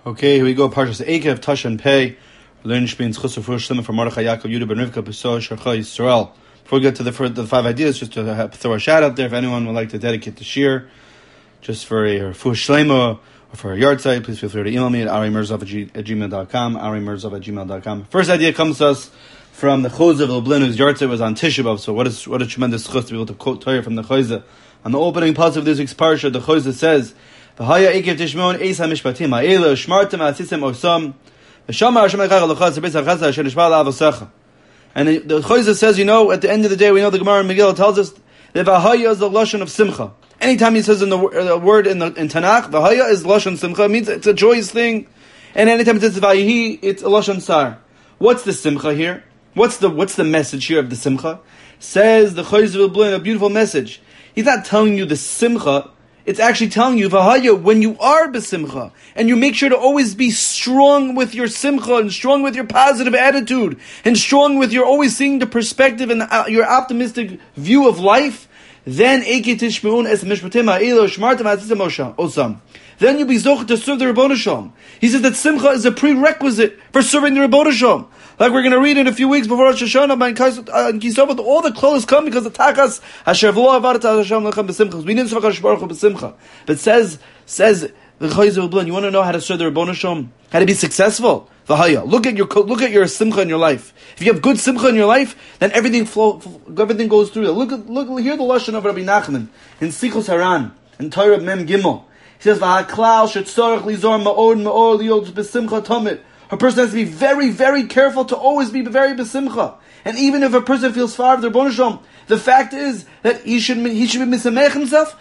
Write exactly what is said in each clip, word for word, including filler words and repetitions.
Okay, here we go. Parshas Eikev, Tashan Pei. Learning Shpin's Chusar Furush Shlomo from Mordechai Yaakov Yehuda Ben Rivka Pesor Sharcha Yisrael. Before we get to the, for the five ideas, just to have, throw a shout out there. If anyone would like to dedicate the shir, just for a Furush Shlomo or for a yard site, please feel free to email me at arimerzov at gmail dot com. arimerzov at gmail dot com. First idea comes to us from the Chozeh of Lublin, whose yard site was on Tisha B'Av. So what is what a tremendous chus to be able to quote Torah from the Chozeh. On the opening part of this week's parsha, the Chozeh says, "V'haya ekev tishmon eis hamishpatim ha'ela shmartem ha'asisim osam v'shamar Hashem lekach alachas beis hachasa asher nishbar la'avasecha." And the, the Chozeh says, you know, at the end of the day, we know the Gemara in Megillah tells us that v'haya is the lashon of simcha. Anytime he says in the, the word in the in Tanakh, v'haya is lashon simcha, it means it's a joyous thing. And anytime it says v'ayihi, it's a lashon sar. What's the simcha here? What's the what's the message here of the simcha? Says the Chozeh of Lublin, a beautiful message. He's not telling you the simcha. It's actually telling you, v'haya, when you are b'simcha, and you make sure to always be strong with your simcha, and strong with your positive attitude, and strong with your always seeing the perspective and your optimistic view of life, then eke tishmeun es mishpatim ha'elo shmartem ha'asisim osam. Then you'll be zocheh to serve the Rebbeinu Shalom. He says that simcha is a prerequisite for serving the Rebbeinu Shalom. Like we're going to read in a few weeks before Rosh Hashanah, by Kisov, all the clothes come because the takas Hashem v'lo avarat Hashem lechem b'simcha. We didn't serve Hashem Baruch Hu b'simcha. But says says the Chozeh Lublin, you want to know how to serve the Rebbeinu Shalom, how to be successful. V'haya, look at your look at your simcha in your life. If you have good simcha in your life, then everything flow, everything goes through. Look at look hear the lashon of Rabbi Nachman in Sichos Haran in Torah Mem Gimel. He says v'haklal shetzorach lizor ma'od ma'od liot b'simcha tamid. A person has to be very, very careful to always be very besimcha. And even if a person feels far of their Rebbeinu Shalom, the fact is that he should he should be misamech himself.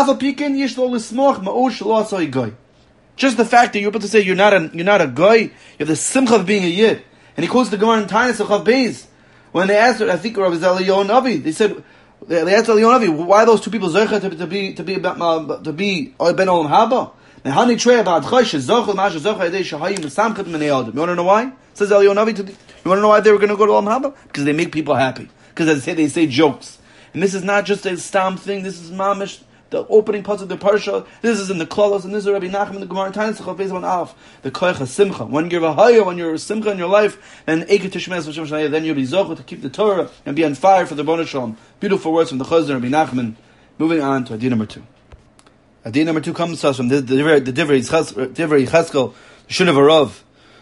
Just the fact that you're able to say you're not a you're not a guy, you have the simcha of being a yid. And he quotes the Gemara in Taanis of Chav Beis. When they asked, I think Rabbi Eliyahu Navi, they said they asked Eliyahu Navi, why are those two people zocheh to, to be to be to be ben olam haba? You want to know why? Says Eliyahu Navi, you want to know why they were going to go to Olam Haba? Because they make people happy. Because they say, they say jokes. And this is not just a stam thing, this is mamish, the opening parts of the parsha, this is in the Klolos, and this is Rabbi Nachman, the Gemara, Taanis, the Koich HaSimcha. When you're Vahaya, when you're a Simcha in your life, then Eike Tishmes, then you'll be Zochah to keep the Torah and be on fire for the Rebbeinu Shalom. Beautiful words from the Chozeh Rabbi Nachman. Moving on to idea number two. Idea number two comes to us from the Divrei Yecheskel, the Shun of Arav.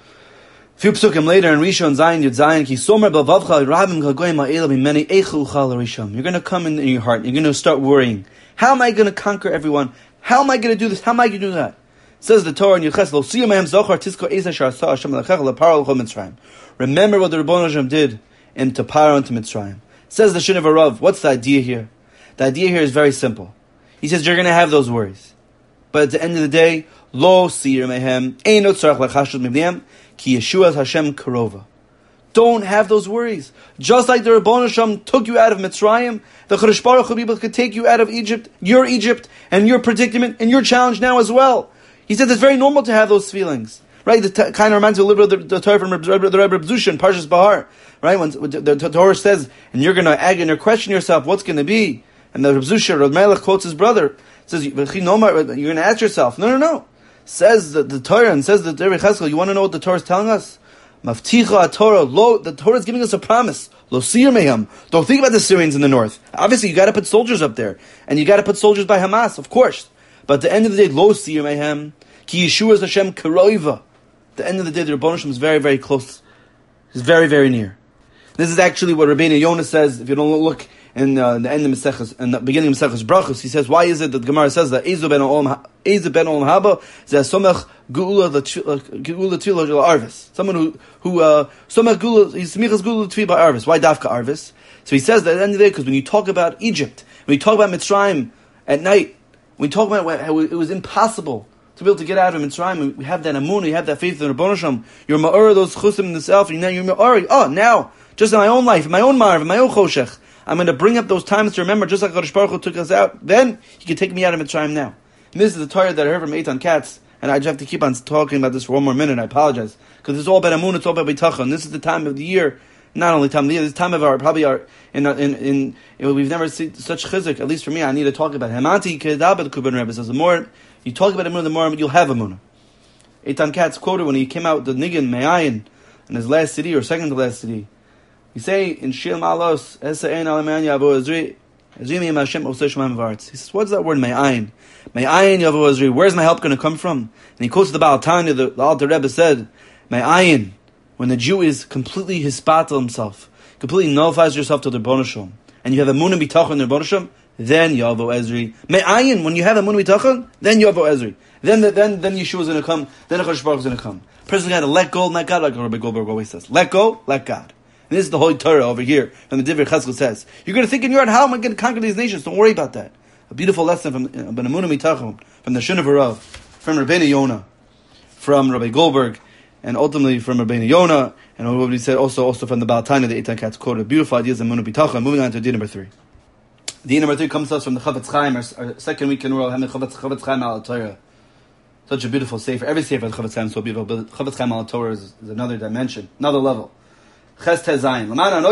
A few psukim later in Rishon Zayin Yud Zayin, Ki Somer Bavavcha Rabim Chagoyim Ha'ela B'Meni Eichu Uchal Rishon. You're going to come in, in your heart. You're going to start worrying. How am I going to conquer everyone? How am I going to do this? How am I going to do that? Says the Torah in Yecheskel, Siyamahem Zochar Tisko Eza Sharasa Hashem Lechech Leparol Chol Mitzrayim. Remember what the Rebbeinu Shalom did in to Paro and to Mitzrayim. Says the Shun of Arav. What's the idea here? The idea here is very simple. He says you're going to have those worries. But at the end of the day, Lo sir mehem, eino tzarach lachashud mibniem, ki Yeshuas Hashem karova. Don't have those worries. Just like the Rebbeinu Shalom took you out of Mitzrayim, the Chodesh Baruch Hu people could take you out of Egypt, your Egypt, and your predicament, and your challenge now as well. He said it's very normal to have those feelings. Right? The t- kind of reminds me a little bit of the, the Torah from the Rebbe Zushin, Parshas Bahar. Right? When the, the, the Torah says, and you're going to ag and you're questioning yourself, what's going to be? And the Rebbe Zushin, Reb Melech quotes his brother, says, you're going to ask yourself, no, no, no. Says the, the Torah, and says the Divrei Cheskel, you want to know what the Torah is telling us? Mafticha Torah, lo, the Torah is giving us a promise. Lo sir meham. Don't think about the Syrians in the north. Obviously, you got to put soldiers up there. And you got to put soldiers by Hamas, of course. But at the end of the day, lo sir meham, ki Yeshuas Hashem karoiva. At the end of the day, the Rebbeinu Shalom is very, very close. He's very, very near. This is actually what Rabbeinu Yonah says, if you don't look in uh, the end of Maseches, in the beginning of Maseches Brachos, he says, why is it that the Gemara says that Ezu ben Olam Ezu ben Olam Haba Zeh Geula Geula Tefillah Arvis. Someone who who uh, Somech Geula he's Smichas Geula Tefillah by Arvis. Why Dafka Arvis? So he says that at the end of the day, because when you talk about Egypt, when you talk about Mitzrayim at night, when you talk about how it was impossible to be able to get out of Mitzrayim, we have that amun, we have that faith in the Rebbeinu Shalom. You're ma'or those chusim in the self, and now you're ma'or. Oh, now just in my own life, in my own marv, in my own choshech, I'm going to bring up those times to remember, just like Chodesh Baruch Hu took us out. Then He can take me out of Mitzrayim now. And this is the Torah that I heard from Eitan Katz, and I just have to keep on talking about this for one more minute. I apologize because it's all about amun, it's all about bitachon. This is the time of the year, not only time of the year, this time of our probably our in in in. in we've never seen such chizuk. At least for me, I need to talk about Hamanti Kedabed Kuban Rebbe says the more you talk about amun, the more you'll have amun. Eitan Katz quoted when he came out with the Nigan Me'ayin in his last city or second to last city. You say in Shil Malos, Esa Ein Alaman Yavo Ezri, Ezri Miyam Hashem Oseh Shemaim V'Aretz. He says, what's that word Me'ayin? Me'ayin Yavo Ezri. Where's my help going to come from? And he quotes the Baal Tanya, the, the Alter Rebbe said, Me'ayin, when the Jew is completely hispatel himself, completely nullifies yourself to the Rebbeinu Shalom, and you have a Munah B'Tachon in the Rebbeinu Shalom, then Yavo Ezri. Me'ayin, when you have a Munah B'Tachon, then Yavo Ezri. Then the, then then Yeshua is going to come, then HaKadosh Baruch is going to come. A person got to let go, let God, like Rabbi Goldberg always says. Let go, let God. And this is the Holy Torah over here, and the Divrei Cheskel says, you're going to think in your heart, how am I going to conquer these nations? Don't worry about that. A beautiful lesson from Ben Amunah Mitachon, from the Shun of Harav, from Rabbeinu Yonah, from Rabbi Goldberg, and ultimately from Rabbeinu Yonah, and what he said also also from the Baal Tanya, the Eitan Katz quoted. Beautiful ideas of Amunah Mitachon. Moving on to D number three. D number three comes to us from the Chavetz Chaim, our, our second week in a row, Chavetz Chaim al Torah. Such a beautiful sefer. Every sefer of Chavetz Chaim is so beautiful, but Chavetz Chaim al Torah is, is another dimension, another level. Ches Tezayin.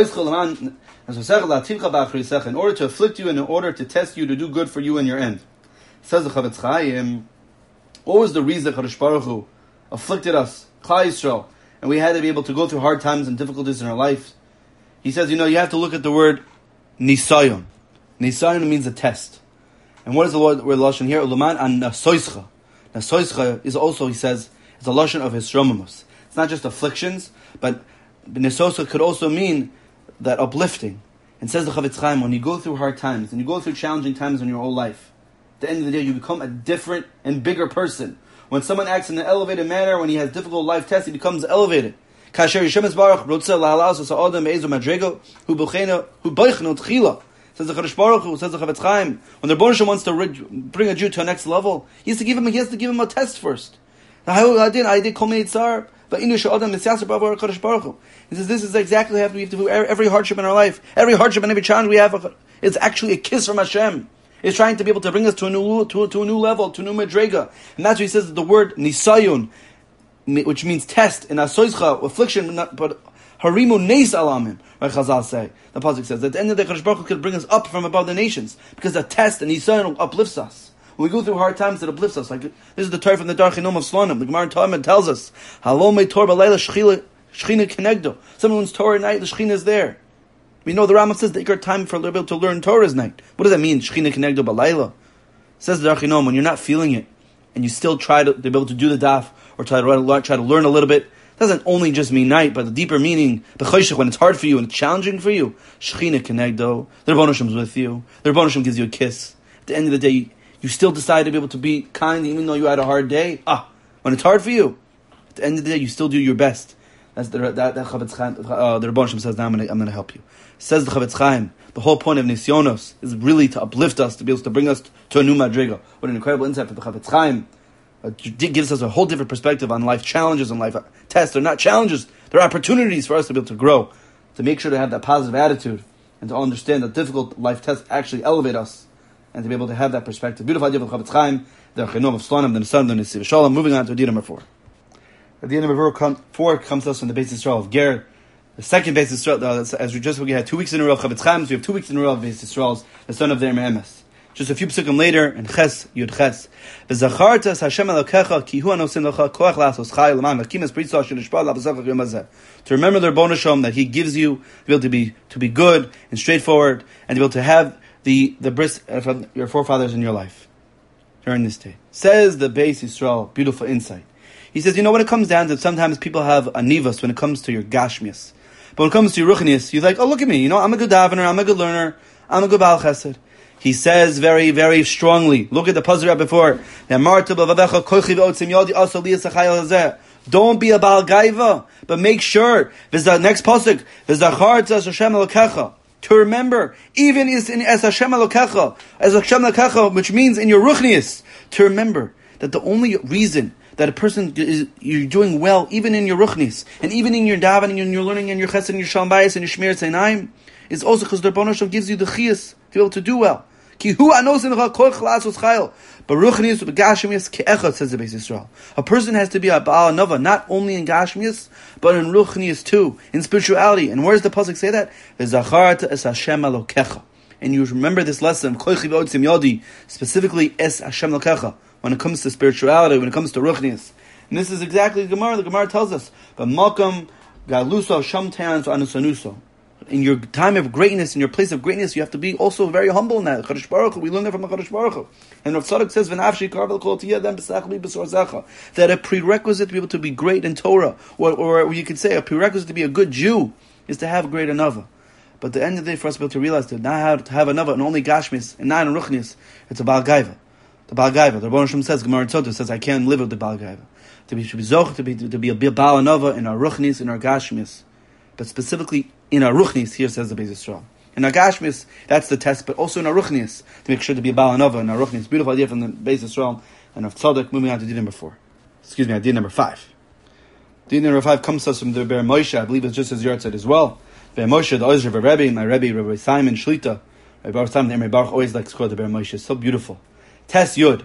In order to afflict you and in order to test you, to do good for you in your end. Says the Chavetz Chaim, what was the reason Kadosh Baruch Hu afflicted us, Klal Yisrael, and we had to be able to go through hard times and difficulties in our life? He says, you know, you have to look at the word Nisayon. Nisayon means a test. And what is the word Lashon here? Uluman an Nasoischa. Nasoischa is also, he says, it's a Lashon of Hisromimus. It's not just afflictions, but Nasoischa could also mean that uplifting. And says the Chavetz Chaim, when you go through hard times, and you go through challenging times in your whole life, at the end of the day, you become a different and bigger person. When someone acts in an elevated manner, when he has difficult life tests, he becomes elevated. Kasher Yishem Baruch Rotzel La'alas Sa'odam Ezo Madrego Hu Bochena Hu Boichnu Tchila. Says the Kadosh Baruch Hu, says the Chavetz Chaim, when the Rebbeinu Shalom wants to bring a Jew to a next level, he has to give him he has to give him a test first. He says this is exactly what we have to do every hardship in our life, every hardship and every challenge we have. It's actually a kiss from Hashem. It's trying to be able to bring us to a new to, to a new level, to a new madrega, and that's why he says that the word nisayun, which means test, in asoischa, affliction, but harimu neis alamim. Right, Chazal say. The pasuk says at the end of the day, Kadosh Baruch Hu could bring us up from above the nations because the test and nisayun uplifts us. When we go through hard times, it uplifts us. Like this is the Torah from the Dar Chinom of Slonim. The Gemara in Talmud tells us, "Halom Torah b'leila shchina kenegdo." Someone's Torah at night, the shchina is there. We know the Rambam says the ikar time for a little bit to learn Torah is night. What does that mean? Shchina kenegdo b'leila. Says the Dar Chinom, when you're not feeling it and you still try to, to be able to do the daf or try to try to learn a little bit, it doesn't only just mean night, but the deeper meaning, b'choshech, when it's hard for you and it's challenging for you, shchina kenegdo. The Rebbeinu Shalom is with you. The Rebbeinu Shalom gives you a kiss. At the end of the day, you still decide to be able to be kind even though you had a hard day. Ah, when it's hard for you, at the end of the day, you still do your best. That's the that, that Chavetz Chaim. Uh, the Rebbeinu Shalom says, "Now I'm going I'm to help you." Says the Chavetz Chaim, the whole point of Nisyonos is really to uplift us, to be able to bring us to a new madriga. What an incredible insight for the Chavetz Chaim. It gives us a whole different perspective on life challenges and life tests. They're not challenges; they're opportunities for us to be able to grow, to make sure to have that positive attitude, and to understand that difficult life tests actually elevate us. And to be able to have that perspective. Beautiful idea of Chavetz Chaim, the Chinom of Slonim, the Nisan, the Nesiv Shalom. Moving on to idea number four. Idea number four, come, four comes to us from the Beis Yisrael of Ger. The second Beis Yisrael, uh, as we just we had two weeks in a row of Chavetz Chaim, so we have two weeks in a row of Beis Yisrael's, the son of their Me'emes. Just a few psukim later, in Ches, Yud Ches. V'zachartas Hashem Elokecha, ki hu anosim lecha koach lasos chai l'man lakim es britza shenishpa l'abasach yom hazeh. To remember the Rebbeinu Shalom that He gives you to be able to be to be good and straightforward, and to be able to have the the bris from your forefathers in your life during this day. Says the Beis Yisrael, beautiful insight. He says, you know, when it comes down to it, sometimes people have anivas when it comes to your gashmias. But when it comes to your ruchnias, you're like, oh, look at me, you know, I'm a good davener, I'm a good learner, I'm a good Baal Chesed. He says very, very strongly, look at the puzzle right before, don't be a Baal Gaiva, but make sure, this the next pasuk, to remember, even is in as Hashem Elokecha, as Hashem Elokecha, which means in your ruchnius, to remember that the only reason that a person is you're doing well, even in your ruchnius, and even in your davening, and your learning, and your chesed, and your shalom bayis, and your shmir tzeinayim, is also because the Rebbeinu Shalom gives you the chiyas to be able to do well. Ki hu anos in chol chalasos chayil, but ruchnius begashmius keechad, says the Beis Yisrael. A person has to be a Baal Nova, not only in gashmius, but in ruchnius too, in spirituality. And where does the pasuk say that? V'zacharta es Hashem Elokecha. And you remember this lesson, specifically es Hashem Elokecha, when it comes to spirituality, when it comes to ruchnius. And this is exactly the Gemara. The Gemara tells us, but Malkam Galuso Shamtans Anusanuso. In your time of greatness, in your place of greatness, you have to be also very humble in that. Chadash Baruch Hu, we learn that from the Chadash Baruch Hu. And Rav Tzadok says, "V'nafshi karvel kol tiyadem b'sachli b'sorzecha," that a prerequisite to be able to be great in Torah, or, or you could say a prerequisite to be a good Jew, is to have great anava. But at the end of the day, for us to be able to realize that not have to have anava and only gashmis and not in ruchnis, it's a Baal Gaiva. The Baal Gaiva. The Rebbeinu Shem says, Gemara Tzotah says, I can't live with the Baal Gaiva. To be, to be zoch, to be to be a Baal anava in our ruchnis, in our gashmis, but specifically in our ruchnis, here says the Beis Yisrael. In our gashmis, that's the test, but also in our ruchnis, to make sure to be a Baal Anova in our ruchnis. Beautiful idea from the Beis Yisrael and of Tzadok. Moving on to D number four. Excuse me, idea number five. D number five comes to us from the Ber Moshe. I believe it's just as Yart said as well. Ber Moshe, the Ozer of Rebbe, my Rebbe, Rabbi Simon Shlita. Rabbi Baruch Simon, Rabbi Baruch always likes to quote the Ber Moshe. It's so beautiful. Tes Yud,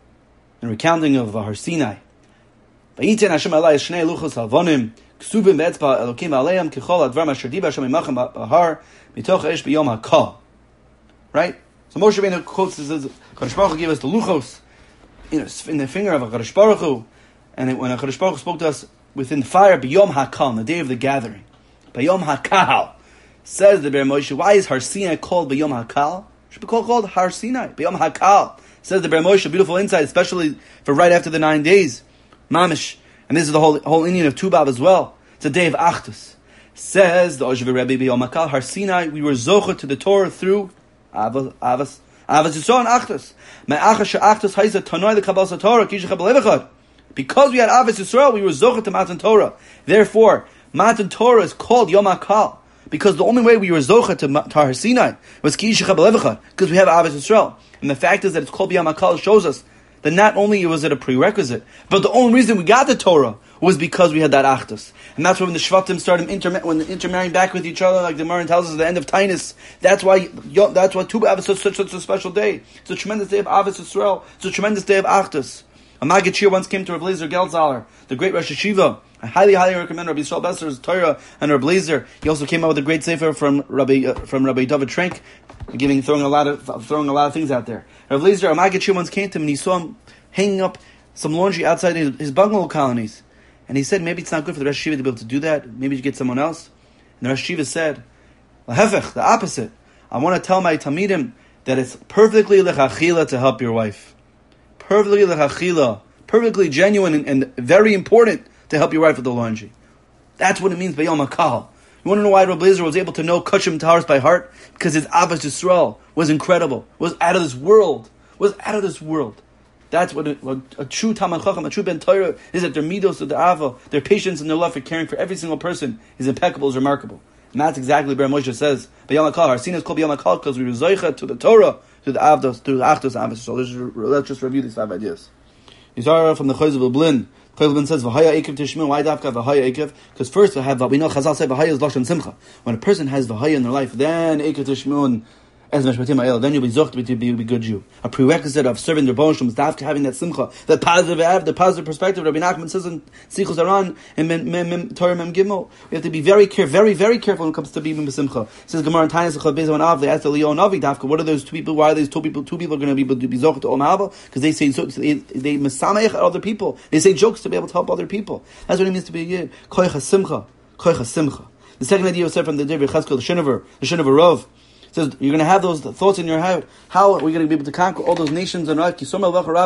in recounting of Har Sinai. Vayiten Hashem alai shnei luchos halvonim. Ksubim be'etzba Elokim aleim kichol advar masher diba Hashem imachem bahar mitoch esh b'yom hakol. Right? So Moshe Rabbeinu quotes this as Kadosh Baruch Hu gave us the luchos in, in the finger of a Kadosh Baruch Hu, and it, when a Kadosh Baruch Hu spoke to us within the fire b'yom hakol, on the day of the gathering, b'yom hakal, says the Ber Moshe. Why is Har Sinai called b'yom hakal? It should be called, called Har Sinai b'yom hakal. Says the Ber Moshe, beautiful insight, especially for right after the nine days, mamish. And this is the whole whole Indian of Tu B'Av as well. It's a day of Achdus. Says the Oshver Rebbe B'Yom HaKal Har Sinai, we were zocher to the Torah through Avas Avas Avas Yisrael and Achdus. Me'achas she'Achdus ha'isa Tanoi l'Kabbalas HaTorah Kish Chabal Levachad. Because we had Avas Yisrael, we were zocher to Matan Torah. Therefore, Matan Torah is called Yom HaKal, because the only way we were zocher to Har Sinai was Kish Chabal Levachad, because we have Avas Yisrael. And the fact is that it's called Yom HaKal shows us that not only was it a prerequisite, but the only reason we got the Torah was because we had that Achdus. And that's why when the Shvatim started interma- when intermarrying back with each other, like the Maran tells us at the end of Tainus, that's why that's why Tu B'Av is such, such, such a special day. It's a tremendous day of Avos Yisrael. It's a tremendous day of Achdus. A Maggid Shir once came to Rav Blazer Geltzaler, the great Rosh Hashiva. I highly, highly recommend Rabbi Yisrael Besser's Torah and Rav Blazer. He also came out with a great sefer from Rabbi uh, from Rabbi David Trenk, giving throwing a lot of throwing a lot of things out there. Rav Blazer, a Maggid Shir once came to him and he saw him hanging up some laundry outside his, his bungalow colonies. And he said, maybe it's not good for the Rosh Hashiva to be able to do that. Maybe you get someone else. And the Rosh Hashiva said, Lahefech, the opposite. I want to tell my Talmidim that it's perfectly lechachila to help your wife. Perfectly lechachila. Perfectly genuine and, and very important to help your wife with the laundry. That's what it means by Yom HaKal. You want to know why Rabbi Blazer was able to know Kachim Taharis by heart? Because his Avos Yisrael was incredible. Was out of this world. Was out of this world. That's what a, what a true Talmid Chacham, a true Ben Torah is, that their midos, their ava, their patience and their love for caring for every single person is impeccable, is remarkable. And that's exactly what Ber Moshe says. B'Yom HaKal, our sin is called B'Yom HaKal because we were zoicha to the Torah, to the avdos, to the achdos avos. So let's, let's just review these five ideas. These are from the Chayz of Blin. Chayz Blin says, V'haya Ekev Tishmu, why dafka V'haya Ekev? Because first we have, we know Chazal say V'haya is Lashon Simcha. When a person has V'haya in their life, then Ekev Tishmu, then you'll be zocht to be a good Jew. A prerequisite of serving the Rebbeinu Shalom is after having that simcha, that positive, the positive perspective. Rabbi Nachman says in Sichos Aran and Torah Mem Gimel, we have to be very careful, very, very careful when it comes to being b'simcha. It says Gemara and Tainis Echad Beis Av. They asked the Leo Navi Dafka, what are those two people? Why are these two people? Two people are going to be able to be zocht to Olam Haba? Because they say they they mesameich other people. They say jokes to be able to help other people. That's what it means to be a yid. Koich simcha, koich simcha. The second idea was said from the Divrei Cheskel, the Shinover, the Shinover Rov. It says you're going to have those thoughts in your head. How are we going to be able to conquer all those nations? And says the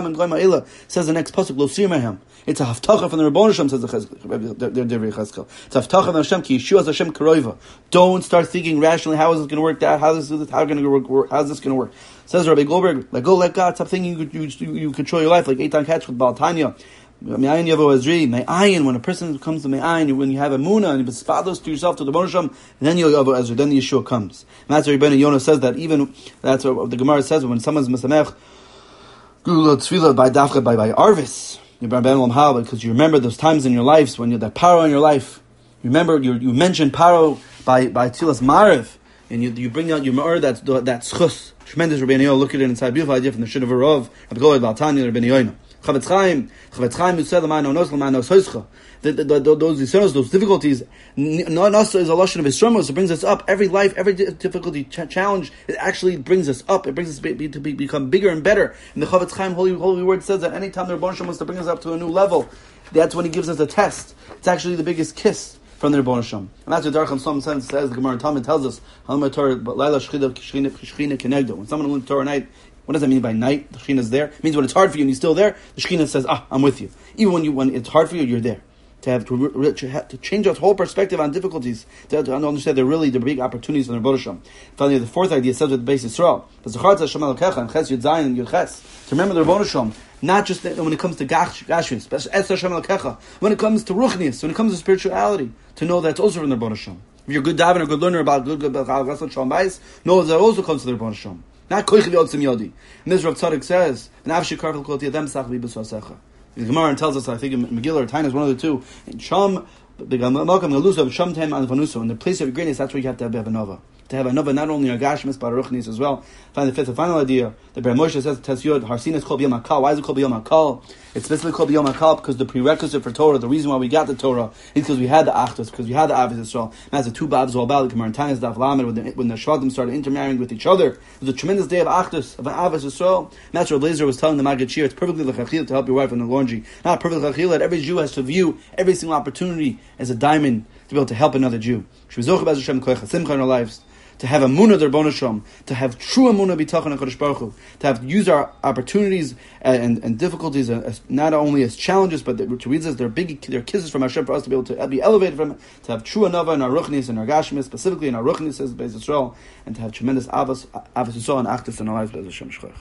next pasuk, Lo Sirmahem. It's a haftacha from the Rebbeinu Shalom, says the Divrei Cheskel. It's a haftacha from Hashem, ki Yeshua Hashem karoiva. Don't start thinking rationally. How is this going to work? That how is this? How going to work? How is this going to work? Says Rabbi Goldberg, let go, let God. Stop thinking you you, you control your life like Eitan Katz with Baal Tanya. Me'ayin yavo azri. Me'ayin, when a person comes to me'ayin, when you have a munah and you bespados to yourself to the Rebbeinu Shalom, then you'll yavo azri. Then the Yeshua comes. And that's what Rebbeinu Yonah says, that even that's what the Gemara says when someone's mesamech gula tzvila by dafka by by arvis. Because you remember those times in your lives when you had that paro in your life. You remember you you mentioned paro by by tzilas mariv, and you you bring out your ma'or that's that schus. Tremendous Rebbeinu Yonah. Look at it inside. Beautiful idea from the Shinover Rov. Rabbi Golad Baltani Rebbeinu Yonah. Chavetz Chaim, Chavetz Chaim, you said the man knows the man knows hoischa. Those those those difficulties, not also is a lashon of Yisrael. It brings us up. Every life, every difficulty, ch- challenge, it actually brings us up. It brings us to, be, to be, become bigger and better. And the Chavetz Chaim holy holy word says that anytime the Rebbeinu Shalom wants to bring us up to a new level, that's when he gives us a test. It's actually the biggest kiss from the Rebbeinu Shem. And that's what Darcham some sense says, the Gemara in Talmud tells us, when someone learns Torah at night, what does that mean by night? The Shekhinah is there. It means when it's hard for you and you're still there, the Shekhinah says, ah, I'm with you. Even when you when it's hard for you, you're there. To have to, to change our whole perspective on difficulties, to, to understand they're really the big opportunities in the Rebbeinu Shem. Finally, the fourth idea says with the base Yisrael, to remember the Rebbeinu Shem, not just when it comes to Gashmis, but when it comes to Ruchnius, when it comes to spirituality, to know that's also from the Rebbeinu Shem. If you're a good davener, a good learner about good, good, good, know that also comes to the Rebbeinu Shem. Not koich v'yotzim yodi. And this Rav Tzadok says, "V'nafshi karfel kol tiyadem sach v'b'suasecha." The Gemara tells us, I think in Megillah or Taina is one of the two. In Sham, the Malkam Galusa, Sham Tem and Vanuso, in the place of greatness, that's where you have to have a nova. To have a nova not only in Gashmis but Ruchnis as well. Finally, the fifth and final idea, the Ber Moshe says, Tes Yod, Harsin is called B'yom HaKal. Why is it called B'yom HaKal? It's specifically called B'yom HaKal because the prerequisite for Torah, the reason why we got the Torah, is because we had the Achdus, because we had the Avos Yisrael. And that's the two Babs all about, the Gemara and Tainas Daf Lamed, when the, when the Shvatim started intermarrying with each other. It was a tremendous day of Achdus, of an Avos Yisrael. And that's what Blazer was telling the Maggid Shir, it's perfectly l'chachil to help your wife in the laundry. Not perfectly l'chachil, that every Jew has to view every single opportunity as a diamond to be able to help another Jew. In our lives, to have a munah der Rebbeinu Shem, to have true munah bitachon HaKadosh Baruch Hu, to have use our opportunities and, and difficulties as, not only as challenges, but to read us, they're big, they're kisses from Hashem for us to be able to be elevated from it, to have true anava in our ruchnis and our gashmis, specifically in our ruchnis as Beis Yisrael, and to have tremendous avos, avos Yisrael and achdus in our lives, Beis Hashem Shchach.